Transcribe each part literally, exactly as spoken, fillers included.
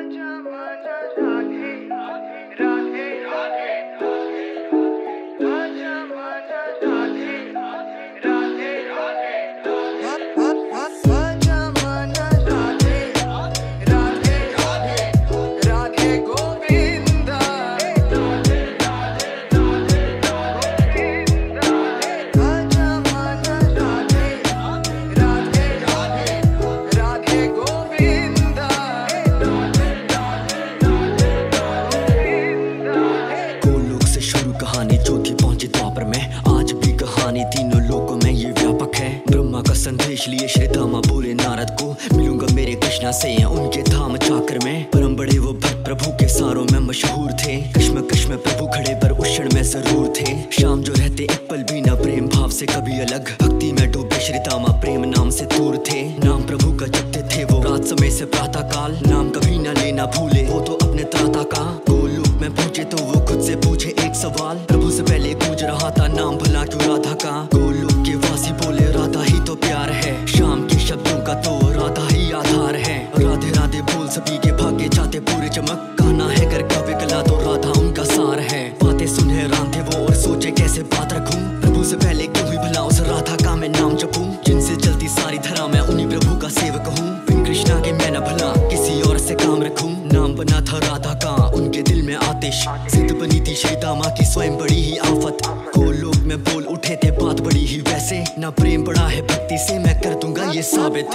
तीनों लोगों में ये व्यापक है। ब्रह्मा का संदेश लिए श्री धामा बोले नारद को, मिलूंगा मेरे कृष्णा से उनके धाम चाकर में। परम बड़े वो भक्त प्रभु के सारों में मशहूर थे, कश्म कश्म प्रभु खड़े पर उस क्षण में जरूर थे। शाम जो रहते एक पल भी न प्रेम भाव से कभी अलग, भक्ति में डूबे श्री धामा प्रेम नाम से दूर थे। नाम प्रभु का जपते थे वो रात समय से प्रातः काल, नाम कभी न लेना भूले वो तो अपने त्राता का। गोलोक में पहुंचे तो वो खुद से पूछे एक सवाल, प्रभु से पहले गूंज रहा था नाम भला क्यों राधा का। गोलोक के वासी बोले राधा ही तो प्यार है, शाम के शब्दों का तो राधा ही आधार है। राधे राधे बोल सभी के भाग्य जाते पूरे चमक, गाना है कर काव्य कला तो राधा उनका सार है। बातें सुन हैरान थे वो और सोचे कैसे बात रखूं, प्रभु से पहले क्यों ही भला उस राधा का मैं नाम जपूं। जिनसे चलती सारी धरा मैं उन्हीं प्रभु का सेवक हूँ, बिन कृष्णा के मैं न भला किसी और से काम रखूं। नाम बना था राधा का उनके दिल में आतिश, सिद्ध बनी थी श्री धामा की स्वयं बड़ी ही आफत। गोलोक में बोल उठे थे बात बड़ी ही वैसे, ना प्रेम बड़ा है भक्ति से मैं कर दूंगा ये साबित।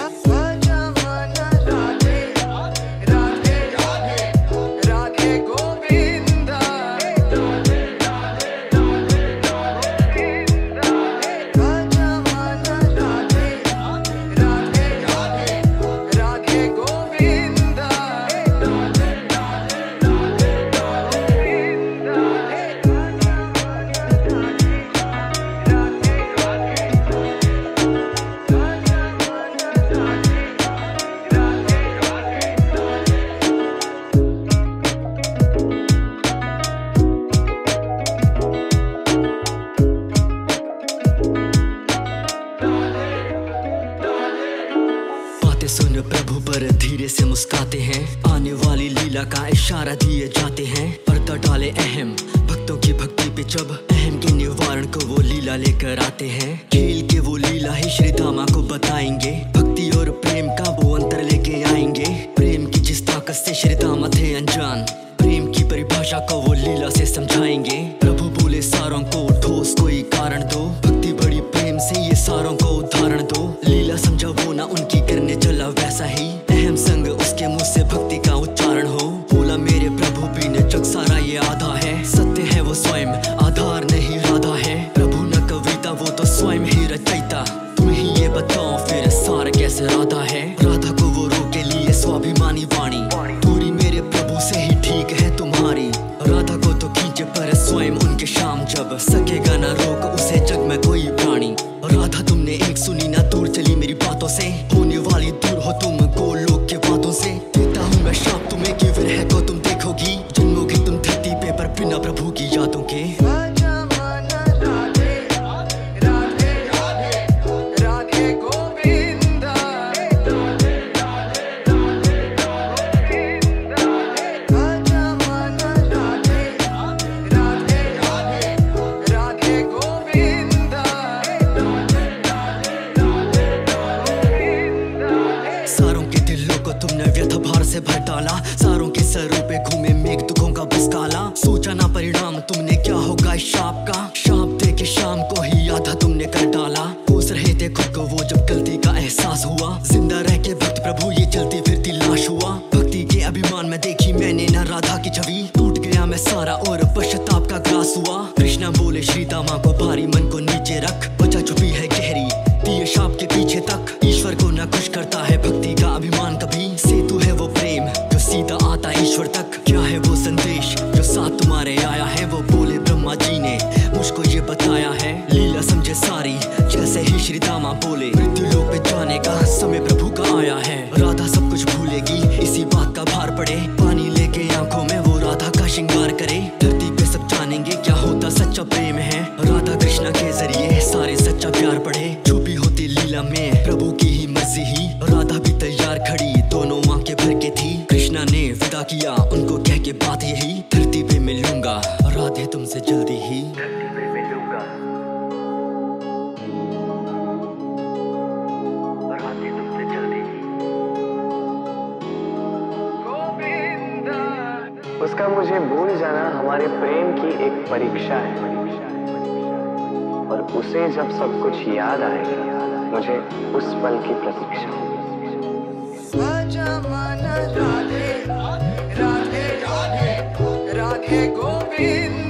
सुन प्रभु पर धीरे से मुस्काते हैं, आने वाली लीला का इशारा दिए जाते हैं। पर्दा डाले अहम भक्तों की भक्ति पे जब, अहम के निवारण को वो लीला लेकर आते हैं। खेल के वो लीला ही श्री धामा को बताएंगे, भक्ति और प्रेम का वो अंतर लेके आएंगे। प्रेम की जिस ताकत से श्री धामा थे अनजान, प्रेम की परिभाषा को वो लीला से समझाएंगे। प्रभु बोले सारों को ठोस कोई कारण दो, भक्ति बड़ी प्रेम से ये सारों को उदाहरण दो। लीला समझा वो ना उनकी करने चला वैसा ही, अहम संग उसके मुंह से भक्ति का उच्चारण हो। बोला मेरे प्रभु बिन जग सारा ये आधा है, सत्य है वो स्वयं आधार नहीं राधा है। प्रभु न कविता वो तो स्वयं ही रचयिता, तुम ही ये बताओ फिर सार कैसे राधा है। राधा को वो रोके लिए स्वाभिमानी वाणी, दूरी मेरे प्रभु से ही ठीक है तुम्हारी। राधा को तो खींचे पर स्वयं उनके शाम जब, सकेगा न रोक उसे जग में कोई प्राणी। राधा तुमने एक सुनी ना दूर चली मेरी बातों से, होने वाली दूर हो तुम गोलोक के बातों से। देता हूँ मैं शाप तुम्हें कि विरह को तुम देखोगी, जन्मोगी तुम धरती पे पर बिना प्रभु की यादों के। तुमने व्यथा भार से भर डाला, सारों के सरों पे घूमे मेघ दुखों का बस काला। सोचा ना परिणाम तुमने क्या होगा इस शाप का, शाप दे के शाम को ही आधा तुमने कर डाला। कोस रहे थे खुद को वो जब गलती का एहसास हुआ, जिंदा रह के भक्त प्रभु ये चलती फिरती लाश हुआ। भक्ति के अभिमान में देखी मैंने ना राधा की छवि, टूट गया मैं सारा और पश्चाताप का ग्रास हुआ। कृष्णा बोले श्री धामा को भारी मन को नीचे रख, वजह छुपी है गहरी दिए शाप के पीछे तक। ईश्वर को न खुश करता है भक्ति का अभिमान कभी, सेतु है वो प्रेम जो सीधा आता ईश्वर तक। क्या है वो संदेश जो साथ तुम्हारे आया है, वो बोले ब्रह्मा जी ने मुझको ये बताया है। लीला समझे सारी जैसे ही श्री धामा बोले, मृत्यु लोक पे जाने का समय प्रभु का आया है। राधा सब कुछ भूलेगी इसी बात का भार पड़े, पानी लेके आंखों में वो राधा का श्रृंगार करे। धरती पे सब जानेंगे क्या होता सच्चा प्रेम है, राधा कृष्णा के जरिए सारे सच्चा प्यार पढ़े। छुपी होती लीला में प्रभु की ही मर्जी ही, राधा भी तैयार खड़ी दोनों आंखें भर के थी। कृष्णा ने विदा किया उनको कह के बात यही, धरती पे मिलूंगा राधे तुमसे जल्दी ही, धरती पे मिलूंगा राधे तुमसे जल्दी ही। उसका मुझे भूल जाना हमारे प्रेम की एक परीक्षा है, और उसे जब सब कुछ याद आएगा मुझे उस पल की प्रतीक्षा होगी। राधे राधे राधे राधे गोविंद।